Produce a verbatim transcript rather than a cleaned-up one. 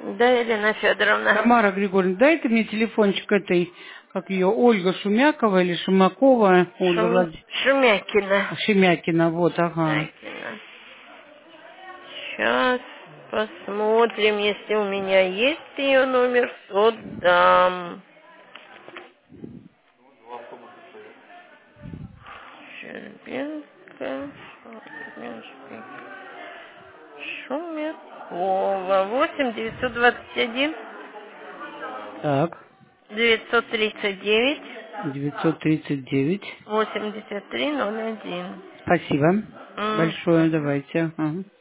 Да, Елена Федоровна. Тамара Григорьевна, дайте мне телефончик этой, как ее, Ольга Шумякова или Шумакова, Ольга Шум... Влад... Шумякина. Шемякина, вот, ага. Шумякина. Сейчас посмотрим, если у меня есть ее номер, то дам. Щербинка, Шумякова. восемь девятьсот двадцать один Так, девятьсот тридцать девять девятьсот тридцать девять. восемьдесят три ноль один. Спасибо М. большое, давайте. Ага.